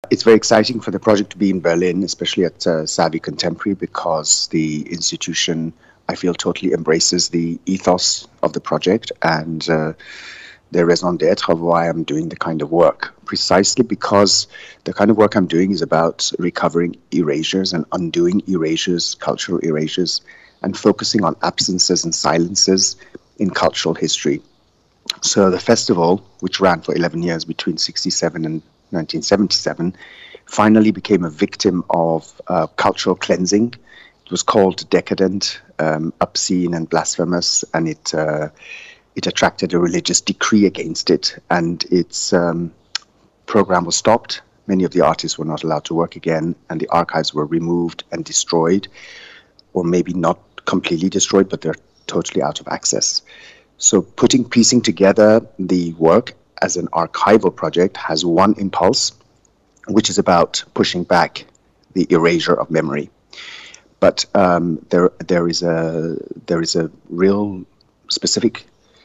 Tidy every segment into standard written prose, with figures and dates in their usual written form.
It's very exciting for the project to be in Berlin, especially at Savvy Contemporary, because the institution, I feel, totally embraces the ethos of the project and the raison d'etre of why I'm doing the kind of work. Precisely because the kind of work I'm doing is about recovering erasures and undoing erasures, cultural erasures, and focusing on absences and silences in cultural history. So the festival, which ran for 11 years between 67 and 1977, finally became a victim of cultural cleansing. It was called decadent, obscene, and blasphemous, and it attracted a religious decree against it, and its program was stopped. Many of the artists were not allowed to work again, and the archives were removed and destroyed, or maybe not completely destroyed, but they're totally out of access. So piecing together the work as an archival project has one impulse, which is about pushing back the erasure of memory. But there is a real specific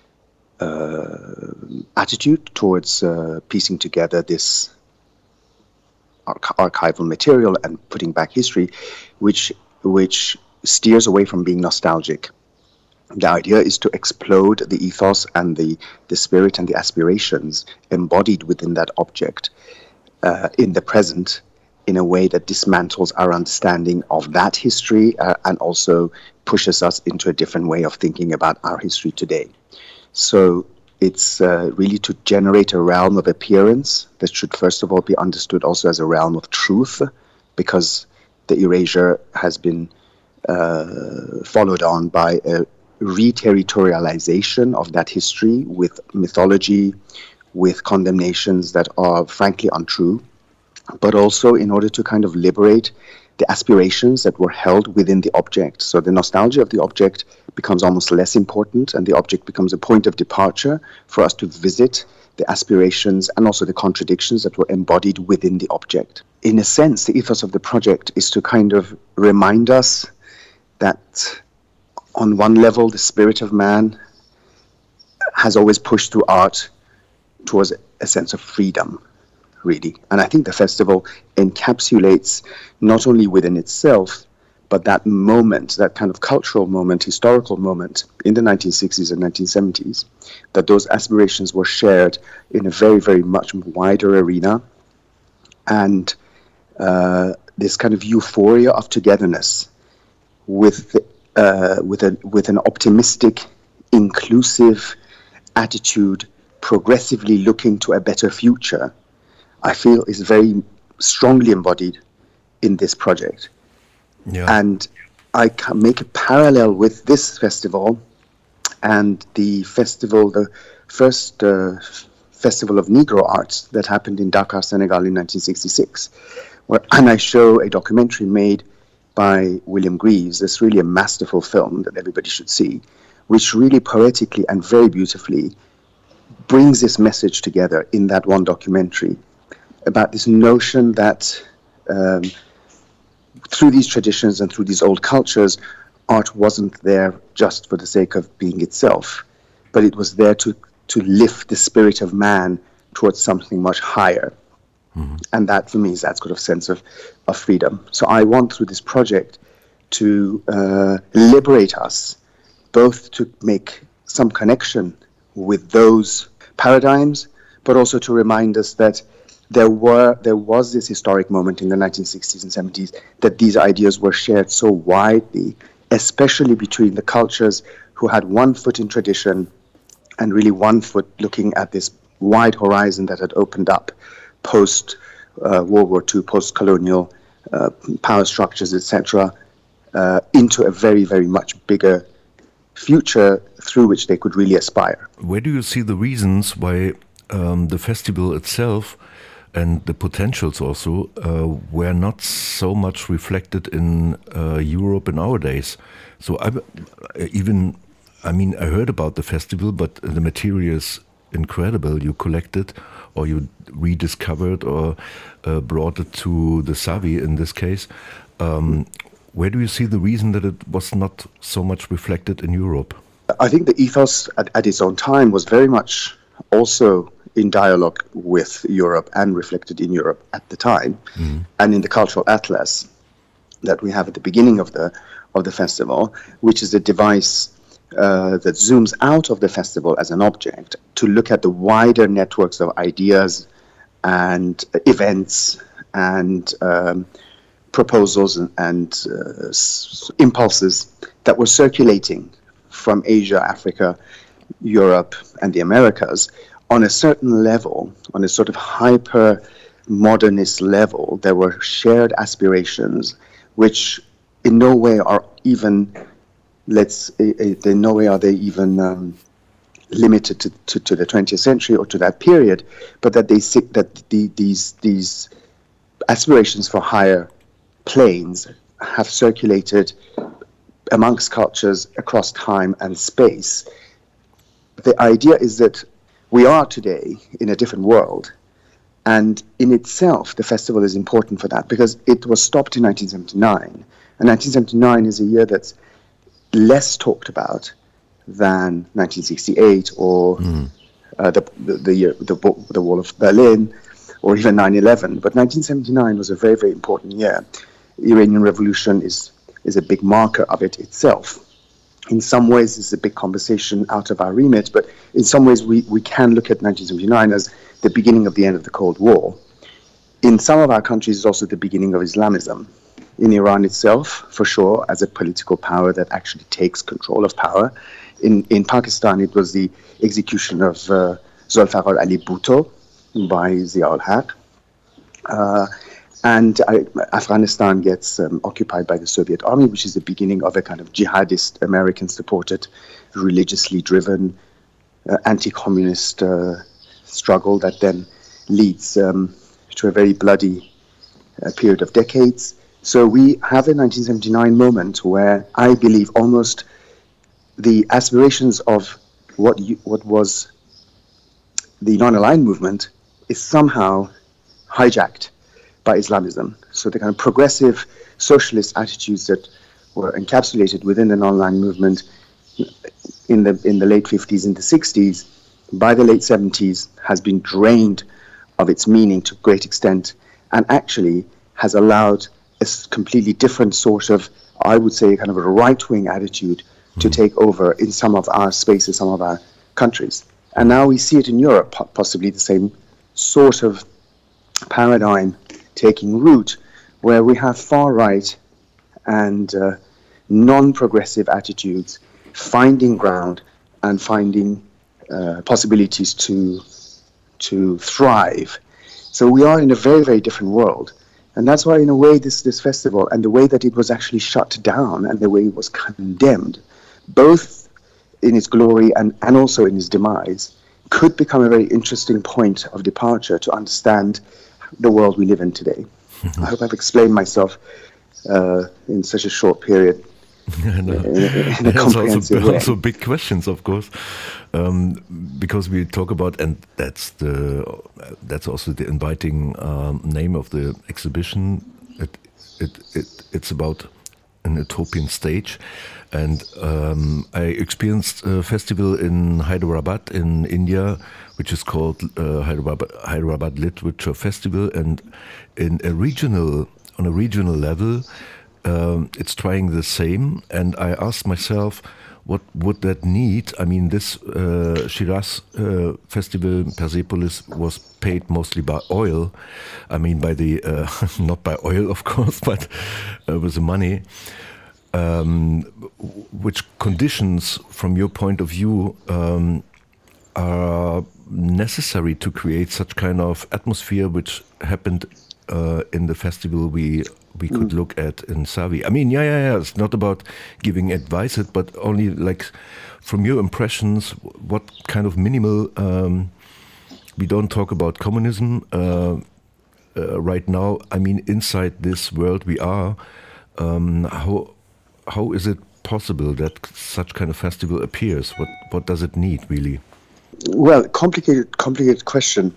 attitude towards piecing together this archival material and putting back history, which steers away from being nostalgic. The idea is to explode the ethos and the spirit and the aspirations embodied within that object in the present, in a way that dismantles our understanding of that history and also pushes us into a different way of thinking about our history today. So it's really to generate a realm of appearance that should first of all be understood also as a realm of truth, because the erasure has been followed on by a re-territorialization of that history with mythology, with condemnations that are frankly untrue, but also in order to kind of liberate the aspirations that were held within the object. So the nostalgia of the object becomes almost less important, and the object becomes a point of departure for us to visit the aspirations and also the contradictions that were embodied within the object. In a sense, the ethos of the project is to kind of remind us that on one level, the spirit of man has always pushed through art towards a sense of freedom, really. And I think the festival encapsulates not only within itself, but that moment, that kind of cultural moment, historical moment in the 1960s and 1970s, that those aspirations were shared in a very, very much wider arena. And this kind of euphoria of togetherness with an optimistic, inclusive attitude, progressively looking to a better future, I feel is very strongly embodied in this project. Yeah. And I can make a parallel with this festival and the festival, the first Festival of Negro Arts that happened in Dakar, Senegal in 1966, and I show a documentary made by William Greaves. It's really a masterful film that everybody should see, which really poetically and very beautifully brings this message together in that one documentary about this notion that through these traditions and through these old cultures, art wasn't there just for the sake of being itself, but it was there to lift the spirit of man towards something much higher. Mm-hmm. And that, for me, is that sort of sense of freedom. So I want, through this project, to liberate us, both to make some connection with those paradigms, but also to remind us that there was this historic moment in the 1960s and 70s that these ideas were shared so widely, especially between the cultures who had one foot in tradition and really one foot looking at this wide horizon that had opened up post World War II, post-colonial power structures, etc., into a very, very much bigger future through which they could really aspire. Where do you see the reasons why the festival itself and the potentials also were not so much reflected in Europe in our days? So I heard about the festival, but the material is incredible. You collected or you rediscovered or brought it to the Savvy in this case. Where do you see the reason that it was not so much reflected in Europe? I think the ethos at its own time was very much also in dialogue with Europe and reflected in Europe at the time, and in the cultural atlas that we have at the beginning of the festival, which is a device that zooms out of the festival as an object to look at the wider networks of ideas and events and proposals and impulses that were circulating from Asia, Africa, Europe, and the Americas on a certain level, on a sort of hyper-modernist level. There were shared aspirations which in no way are even, in no way are they even limited to the 20th century or to that period, but that these aspirations for higher planes have circulated amongst cultures across time and space. The idea is that we are today in a different world, and in itself the festival is important for that, because it was stopped in 1979, and 1979 is a year that's less talked about than 1968 or the Wall of Berlin or even 9/11. But 1979 was a very, very important year. The Iranian Revolution is a big marker of it itself. In some ways, it's a big conversation out of our remit, but in some ways we can look at 1979 as the beginning of the end of the Cold War. In some of our countries, it's also the beginning of Islamism. In Iran itself, for sure, as a political power that actually takes control of power. In Pakistan, it was the execution of Zulfikar Ali Bhutto by Zia-ul-Haq. And Afghanistan gets occupied by the Soviet army, which is the beginning of a kind of jihadist, American-supported, religiously driven, anti-communist struggle that then leads to a very bloody period of decades. So we have a 1979 moment where I believe almost the aspirations of what was the non-aligned movement is somehow hijacked by Islamism. So the kind of progressive socialist attitudes that were encapsulated within the non-aligned movement in the late 50s and the 60s, by the late 70s, has been drained of its meaning to a great extent, and actually has allowed a completely different sort of, I would say, kind of a right-wing attitude to take over in some of our spaces, some of our countries. And now we see it in Europe, possibly the same sort of paradigm taking root, where we have far-right and non-progressive attitudes finding ground and finding possibilities to thrive. So we are in a very, very different world. And that's why, in a way, this festival and the way that it was actually shut down and the way it was condemned, both in its glory and also in its demise, could become a very interesting point of departure to understand the world we live in today. I hope I've explained myself in such a short period. In a comprehensive way. Also big questions, of course, because we talk about, and that's also the inviting name of the exhibition. It's about an utopian stage, and I experienced a festival in Hyderabad in India, which is called Hyderabad Literature Festival, and on a regional level, it's trying the same. And I asked myself, what would that need? I mean, this Shiraz festival, Persepolis, was paid mostly by oil. I mean, by the not by oil, of course, but with the money. Which conditions, from your point of view, are necessary to create such kind of atmosphere which happened in the festival we could look at in Savi? I mean, yeah. It's not about giving advice, but only like from your impressions, what kind of minimal. We don't talk about communism right now. I mean, inside this world we are. How is it possible that such kind of festival appears? What does it need really? Well, complicated question.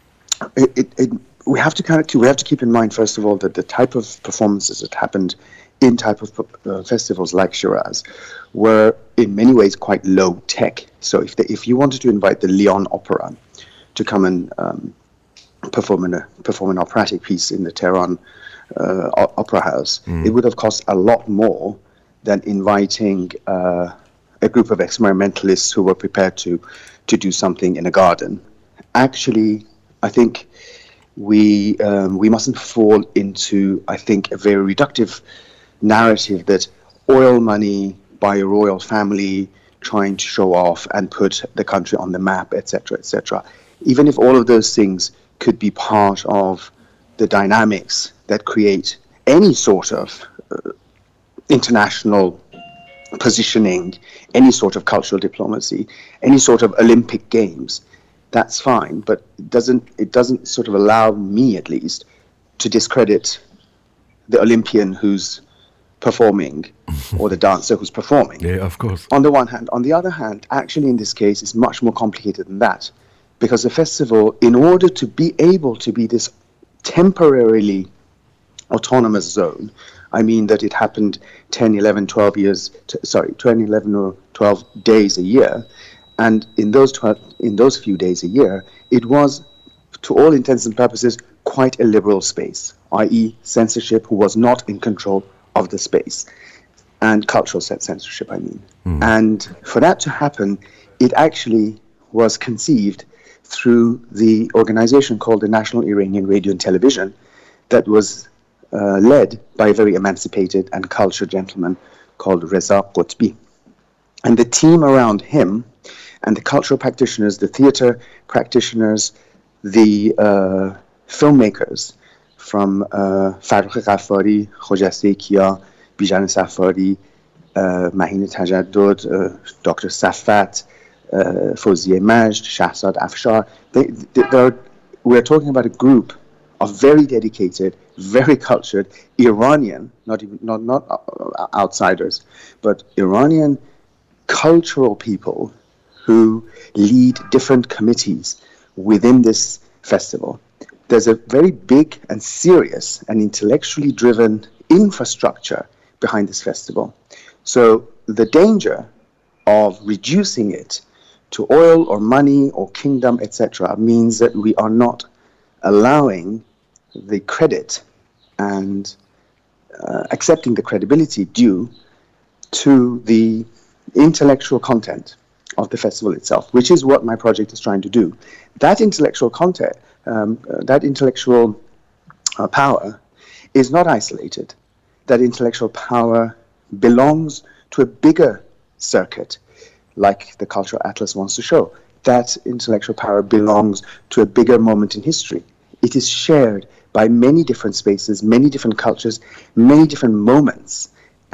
We have to keep in mind, first of all, that the type of performances that happened in type of festivals like Shiraz were in many ways quite low tech. So if you wanted to invite the Lyon Opera to come and perform an operatic piece in the Tehran Opera House. It would have cost a lot more than inviting a group of experimentalists who were prepared to do something in a garden. Actually, I think we mustn't fall into, I think, a very reductive narrative that oil money by a royal family trying to show off and put the country on the map, etc., etc. Even if all of those things could be part of the dynamics that create any sort of international positioning, any sort of cultural diplomacy, any sort of Olympic Games, that's fine. But it doesn't sort of allow me, at least, to discredit the Olympian who's performing or the dancer who's performing. Yeah, of course. On the one hand. On the other hand, actually in this case, it's much more complicated than that, because the festival, in order to be able to be this temporarily autonomous zone, I mean that it happened 10, 11 or 12 days a year, and in those few days a year, it was, to all intents and purposes, quite a liberal space, i.e. censorship who was not in control of the space, and cultural censorship, I mean. And for that to happen, it actually was conceived through the organization called the National Iranian Radio and Television, that was led by a very emancipated and cultured gentleman called Reza Qutbi. And the team around him, and the cultural practitioners, the theater practitioners, the filmmakers, from Farrukh Ghaffari, Khojasteh Kia, Bijan Safari, Mahin Tajaddud, Dr. Safat, Fawzieh Majd, Shahzad Afshar. We're talking about a group of very dedicated, very cultured Iranian, not outsiders, but Iranian cultural people who lead different committees within this festival. There's a very big and serious and intellectually driven infrastructure behind this festival. So the danger of reducing it to oil or money or kingdom, etc., means that we are not allowing the credit and accepting the credibility due to the intellectual content of the festival itself, which is what my project is trying to do. That intellectual content, that intellectual power is not isolated. That intellectual power belongs to a bigger circuit, like the Cultural Atlas wants to show. That intellectual power belongs to a bigger moment in history. It is shared by many different spaces, many different cultures, many different moments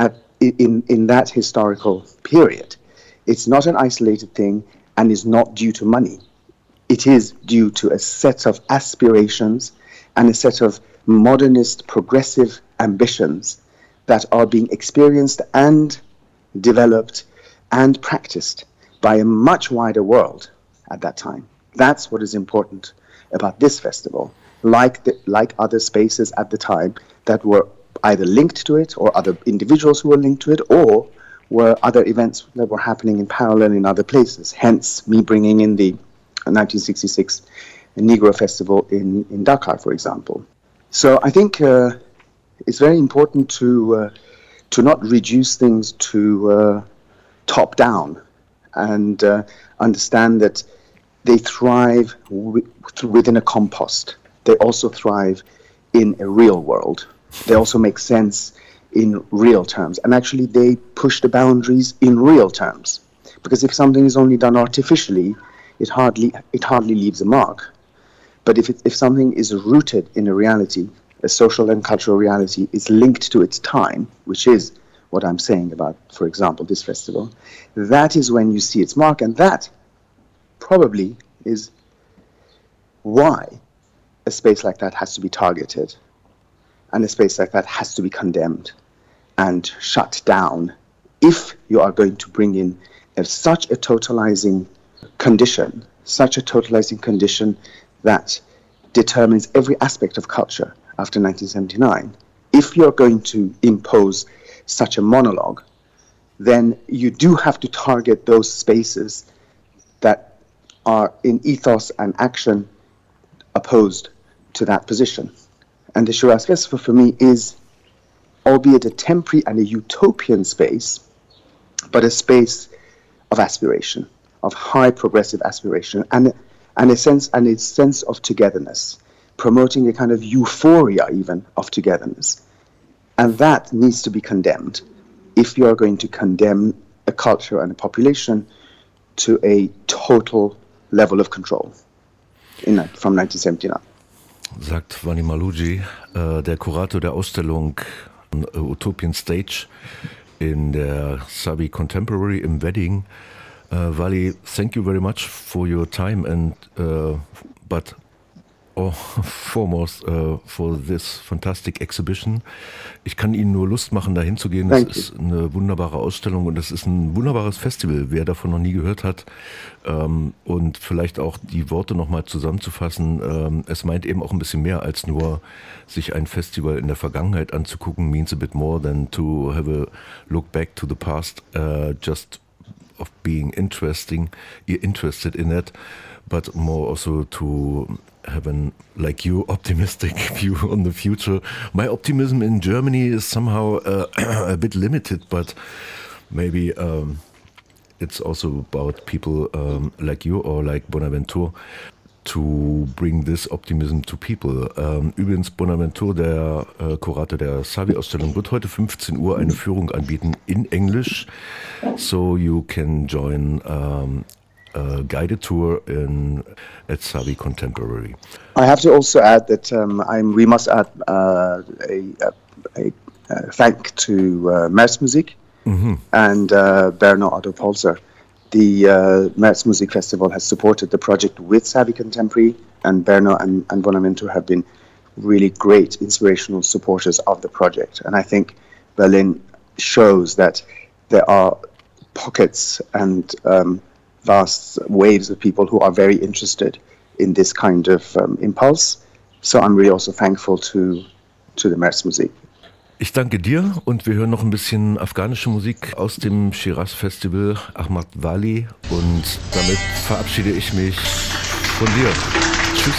in that historical period. It's not an isolated thing and is not due to money. It is due to a set of aspirations and a set of modernist, progressive ambitions that are being experienced and developed and practiced by a much wider world at that time. That's what is important about this festival, like other spaces at the time that were either linked to it, or other individuals who were linked to it, or were other events that were happening in parallel in other places. Hence, me bringing in the 1966 Negro Festival in Dakar, for example. So I think it's very important to not reduce things to top down, and understand that they thrive within a compost. They also thrive in a real world. They also make sense in real terms, and actually they push the boundaries in real terms. Because if something is only done artificially, it hardly leaves a mark. But if something is rooted in a reality, a social and cultural reality, is linked to its time, which is what I'm saying about, for example, this festival, that is when you see its mark, and that probably is why a space like that has to be targeted, and a space like that has to be condemned and shut down if you are going to bring in such a totalizing condition that determines every aspect of culture after 1979. If you're going to impose such a monologue, then you do have to target those spaces that are in ethos and action opposed to that position. And the Shiraz Festival for me is, albeit a temporary and a utopian space, but a space of aspiration, of high progressive aspiration, and a sense of togetherness, promoting a kind of euphoria even of togetherness. And that needs to be condemned if you are going to condemn a culture and a population to a total level of control from 1979. Sagt Vani Maluji, der Kurator der Ausstellung Utopian Stage in der Savi Contemporary im Wedding. Vali, thank you very much for your time and but foremost for this fantastic exhibition. Ich kann Ihnen nur Lust machen, dahin zu gehen. Es ist eine wunderbare Ausstellung und es ist ein wunderbares Festival, wer davon noch nie gehört hat. Und vielleicht auch die Worte nochmal zusammenzufassen. Es meint eben auch ein bisschen mehr als nur sich ein Festival in der Vergangenheit anzugucken, means a bit more than to have a look back to the past, just of being interested in it, but more also to have an, like you, optimistic view on the future. My optimism in Germany is somehow a bit limited, but maybe it's also about people like you or like Bonaventure to bring this optimism to people. Übrigens, Bonaventure, der Kurator der Savi-Ausstellung, wird heute 15 Uhr eine Führung anbieten in Englisch, so you can join a guided tour at Savi Contemporary. I have to also add that we must add a thank to Märzmusik and Bernard Adolpholzer. The Märzmusik Festival has supported the project with Savi Contemporary, and Bernard and Bonaventure have been really great inspirational supporters of the project. And I think Berlin shows that there are pockets and vast waves of people who are very interested in this kind of impulse. So I'm really also thankful to the Märzmusik. Ich danke dir und wir hören noch ein bisschen afghanische Musik aus dem Shiraz Festival, Ahmad Vali, und damit verabschiede ich mich von dir. Tschüss.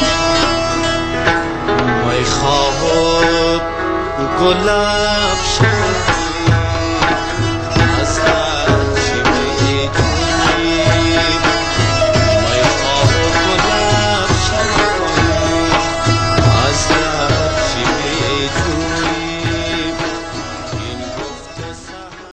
گلاب